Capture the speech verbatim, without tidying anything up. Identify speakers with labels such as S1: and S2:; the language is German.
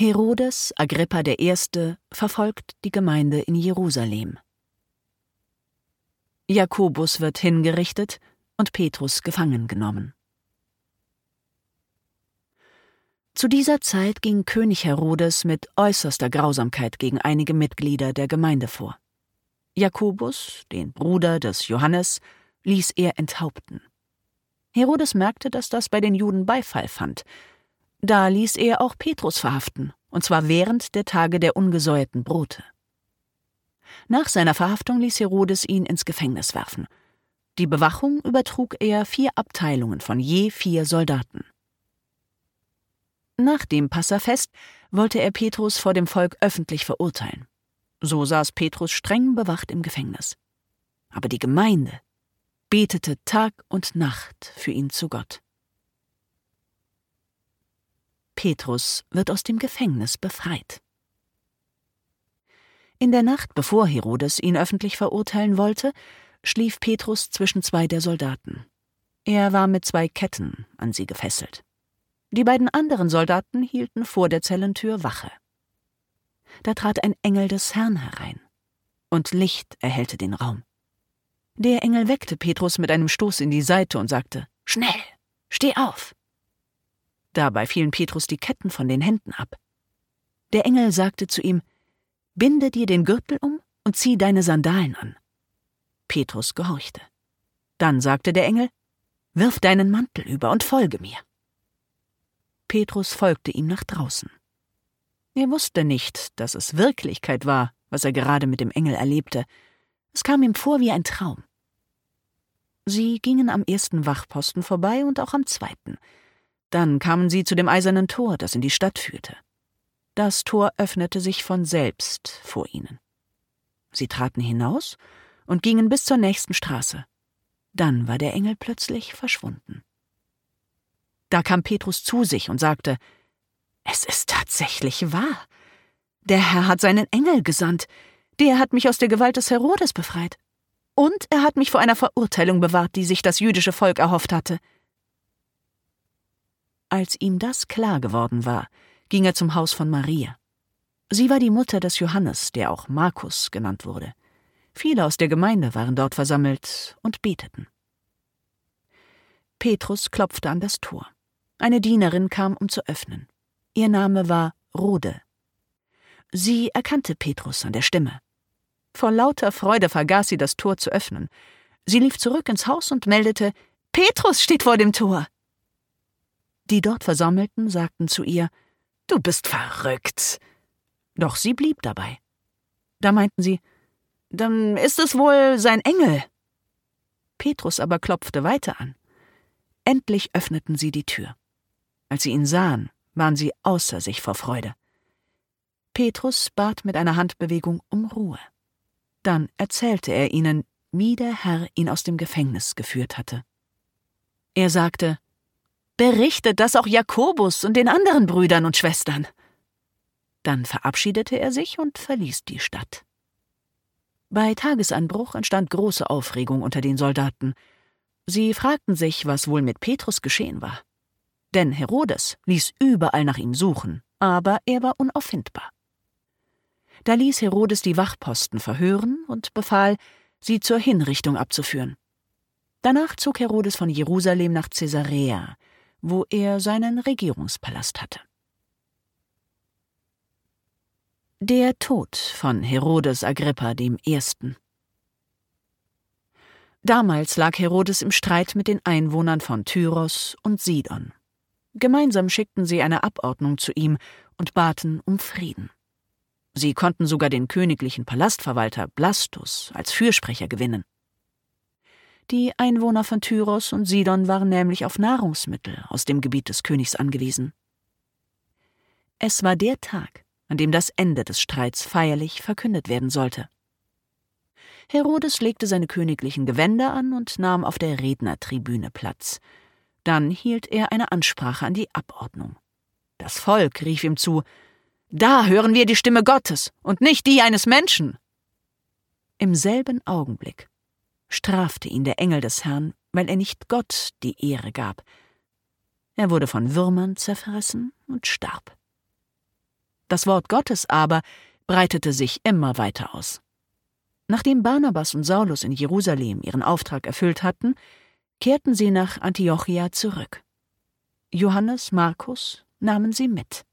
S1: Herodes Agrippa der Erste verfolgt die Gemeinde in Jerusalem. Jakobus wird hingerichtet und Petrus gefangen genommen. Zu dieser Zeit ging König Herodes mit äußerster Grausamkeit gegen einige Mitglieder der Gemeinde vor. Jakobus, den Bruder des Johannes, ließ er enthaupten. Herodes merkte, dass das bei den Juden Beifall fand. Da ließ er auch Petrus verhaften, und zwar während der Tage der ungesäuerten Brote. Nach seiner Verhaftung ließ Herodes ihn ins Gefängnis werfen. Die Bewachung übertrug er vier Abteilungen von je vier Soldaten. Nach dem Passafest wollte er Petrus vor dem Volk öffentlich verurteilen. So saß Petrus streng bewacht im Gefängnis. Aber die Gemeinde betete Tag und Nacht für ihn zu Gott. Petrus wird aus dem Gefängnis befreit. In der Nacht, bevor Herodes ihn öffentlich verurteilen wollte, schlief Petrus zwischen zwei der Soldaten. Er war mit zwei Ketten an sie gefesselt. Die beiden anderen Soldaten hielten vor der Zellentür Wache. Da trat ein Engel des Herrn herein, und Licht erhellte den Raum. Der Engel weckte Petrus mit einem Stoß in die Seite und sagte: »Schnell, steh auf!« Dabei fielen Petrus die Ketten von den Händen ab. Der Engel sagte zu ihm: »Binde dir den Gürtel um und zieh deine Sandalen an.« Petrus gehorchte. Dann sagte der Engel: »Wirf deinen Mantel über und folge mir.« Petrus folgte ihm nach draußen. Er wusste nicht, dass es Wirklichkeit war, was er gerade mit dem Engel erlebte. Es kam ihm vor wie ein Traum. Sie gingen am ersten Wachposten vorbei und auch am zweiten. Dann kamen sie zu dem eisernen Tor, das in die Stadt führte. Das Tor öffnete sich von selbst vor ihnen. Sie traten hinaus und gingen bis zur nächsten Straße. Dann war der Engel plötzlich verschwunden. Da kam Petrus zu sich und sagte: »Es ist tatsächlich wahr. Der Herr hat seinen Engel gesandt. Der hat mich aus der Gewalt des Herodes befreit. Und er hat mich vor einer Verurteilung bewahrt, die sich das jüdische Volk erhofft hatte.« Als ihm das klar geworden war, ging er zum Haus von Maria. Sie war die Mutter des Johannes, der auch Markus genannt wurde. Viele aus der Gemeinde waren dort versammelt und beteten. Petrus klopfte an das Tor. Eine Dienerin kam, um zu öffnen. Ihr Name war Rhode. Sie erkannte Petrus an der Stimme. Vor lauter Freude vergaß sie, das Tor zu öffnen. Sie lief zurück ins Haus und meldete: »Petrus steht vor dem Tor!« Die dort Versammelten sagten zu ihr: »Du bist verrückt!« Doch sie blieb dabei. Da meinten sie: »Dann ist es wohl sein Engel.« Petrus aber klopfte weiter an. Endlich öffneten sie die Tür. Als sie ihn sahen, waren sie außer sich vor Freude. Petrus bat mit einer Handbewegung um Ruhe. Dann erzählte er ihnen, wie der Herr ihn aus dem Gefängnis geführt hatte. Er sagte: »Berichtet das auch Jakobus und den anderen Brüdern und Schwestern.« Dann verabschiedete er sich und verließ die Stadt. Bei Tagesanbruch entstand große Aufregung unter den Soldaten. Sie fragten sich, was wohl mit Petrus geschehen war. Denn Herodes ließ überall nach ihm suchen, aber er war unauffindbar. Da ließ Herodes die Wachposten verhören und befahl, sie zur Hinrichtung abzuführen. Danach zog Herodes von Jerusalem nach Caesarea, wo er seinen Regierungspalast hatte. Der Tod von Herodes Agrippa dem Ersten. Damals lag Herodes im Streit mit den Einwohnern von Tyros und Sidon. Gemeinsam schickten sie eine Abordnung zu ihm und baten um Frieden. Sie konnten sogar den königlichen Palastverwalter Blastus als Fürsprecher gewinnen. Die Einwohner von Tyros und Sidon waren nämlich auf Nahrungsmittel aus dem Gebiet des Königs angewiesen. Es war der Tag, an dem das Ende des Streits feierlich verkündet werden sollte. Herodes legte seine königlichen Gewänder an und nahm auf der Rednertribüne Platz. Dann hielt er eine Ansprache an die Abordnung. Das Volk rief ihm zu: »Da hören wir die Stimme Gottes und nicht die eines Menschen!« Im selben Augenblick strafte ihn der Engel des Herrn, weil er nicht Gott die Ehre gab. Er wurde von Würmern zerfressen und starb. Das Wort Gottes aber breitete sich immer weiter aus. Nachdem Barnabas und Saulus in Jerusalem ihren Auftrag erfüllt hatten, kehrten sie nach Antiochia zurück. Johannes, Markus nahmen sie mit.